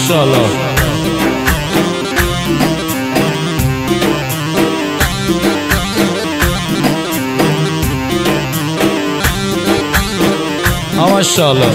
ماشاءالله. ماشاءالله.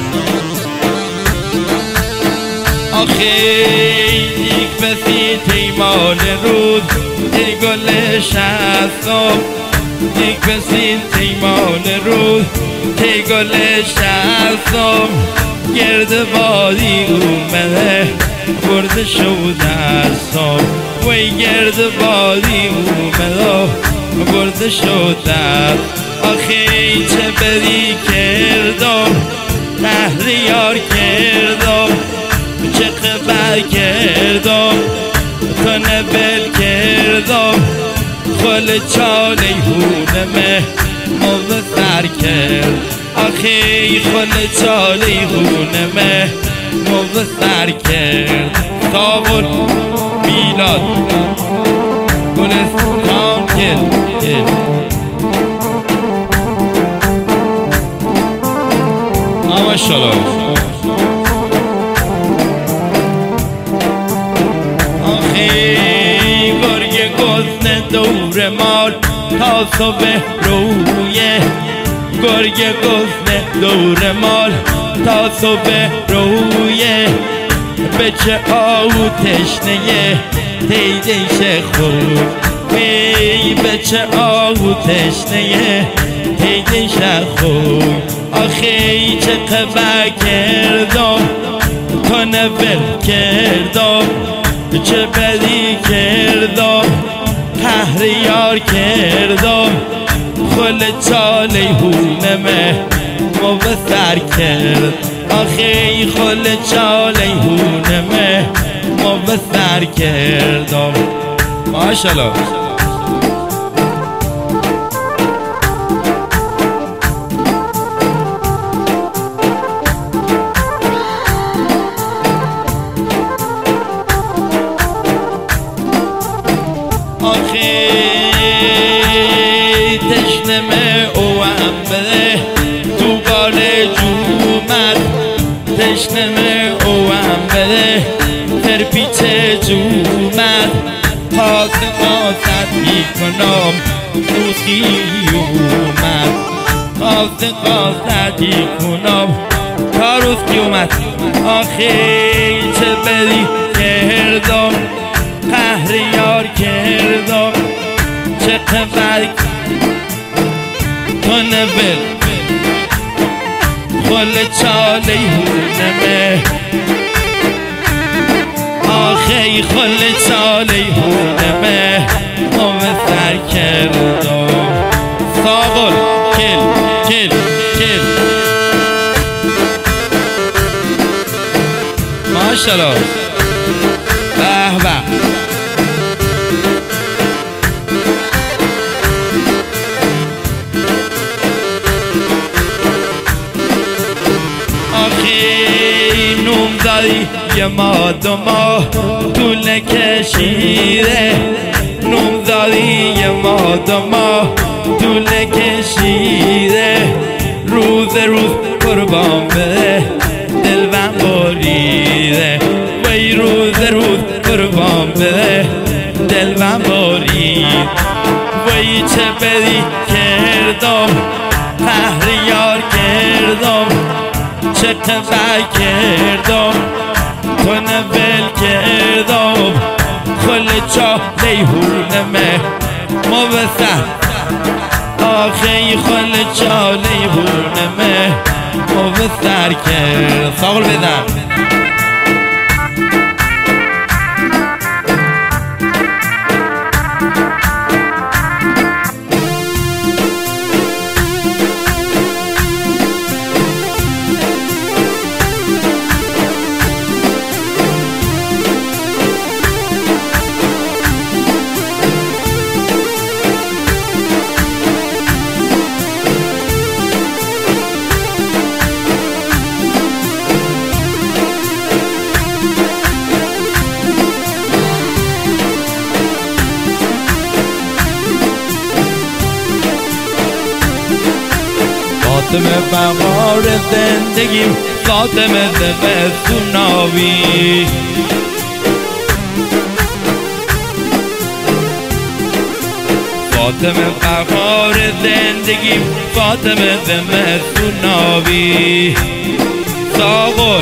آخه یک بسی تیمان روز ای گل شستم، یک بسی تیمان روز ای گل شستم، گرد بادی اومده برده شد دستم، وی گرد بادی اومده برده شد دست. آخه چه بدی کردم تحریار کردم، چه خبر کردم تو نبل کردم، خل چاله هونمه موضع سر کرد. آخه خل چاله هونمه موضع سر کرد. تابون میلاد گلستان گل ماشاءالله. آخه گرگ گزنه دور مال تا صبح رویه، گرگ گزنه دور مال تا صبح رویه، به چه آهو تشنه تیدیش خود، وی به چه آهو تشنه تیدیش خود. آخه چه خبر کردم تو نبل کردم، چه بدی کردم تحریار کردم، خل چاله هونمه مبسر کرد. آخه خل چاله هونمه مبسر کردم. ماشاءالله. آخه تشنمه او هم بده تو بال جومت، تشنمه او هم بده تر پیچ جومت، پاس قاصد میکنم روزی اومد، پاس قاصد میکنم تا روزی اومد. آخه چه بدی کردم قهریار کردم، چه خبر تو نبل خل چاله هونمه، آخه خل چاله هونمه مبسر کردم. ساغل کل کل کل ماشاءالله. به به. نوم داری یه ماد و ماه طول کشیده، نوم داری یه ماد و ماه طول کشیده، روز قربان بده دلبم بریده، وی روز قربان بده دلبم برید. وی چه بدی کردم قهریار کردم، چه خبر کردم تو نبل کردم، خل چاله هونمه مبسر. آخه خل چاله هونمه مبسر کرد. ساغل بزن. فاطمه بهار زندگیم، فاطمه زمستوناوی. فاطمه بهار زندگیم، فاطمه زمستوناوی. ساقل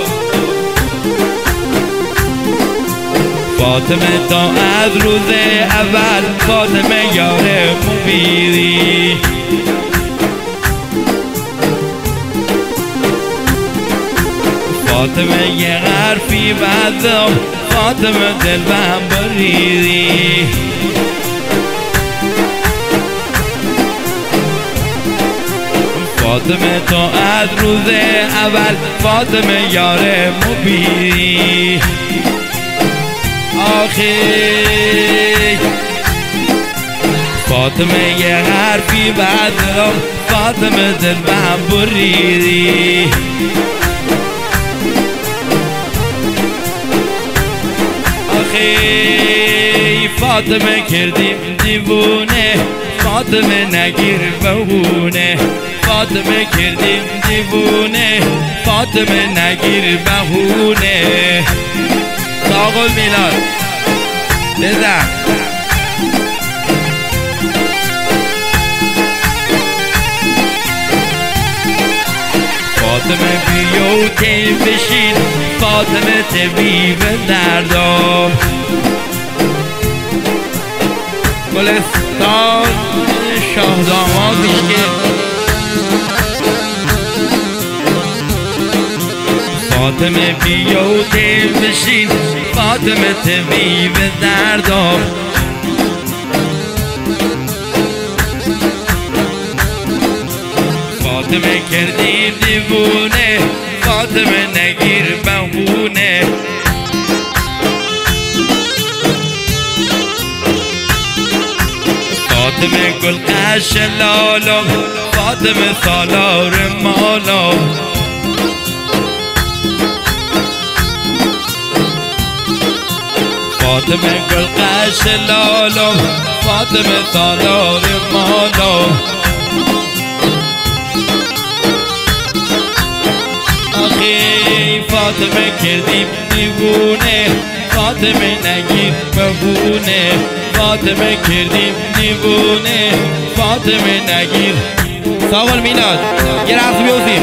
فاطمه تا از روز اول، فاطمه یار مبیری. فاطمه یه حرفی بزم، فاطمه دلم بریدی. فاطمه تا از روز اول، فاطمه یار مبیری. آخی فاطمه یه حرفی بزم، فاطمه دلم بریدی. فاطمه کردیم دیوونه، فاطمه نگیر بهونه. فاطمه کردیم دیوونه، فاطمه نگیر بهونه. ساقل میلاد بزن. فاطمه بیو تی بشین، فاطمه طبیب دردام. گلستان شاهداماد میشه. فاطمه بیو تی بشین، فاطمه طبیب دردام. فاطمه کردیم دیوونه، فاطمه نگیر بهونه. فاطمه گل قش لالم، فاطمه سالار مالم. فاطمه گل قش لالم، فاطمه سالار مالم. آخی فاطمه کردیم دیوونه، فاطمه نگیر بهونه. فاطمه کردیم دیوونه، فاطمه نگیر. ساقل میلاد یه رقص بیوزیم.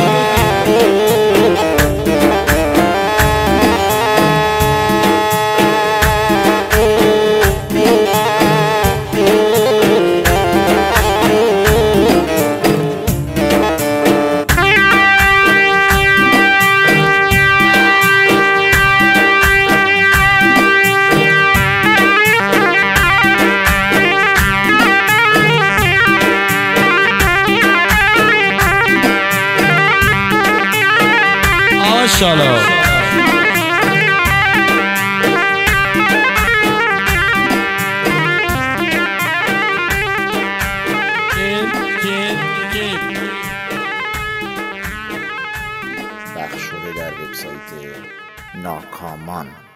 ماشاءالله. پخش شده در وبسایت ناکامان.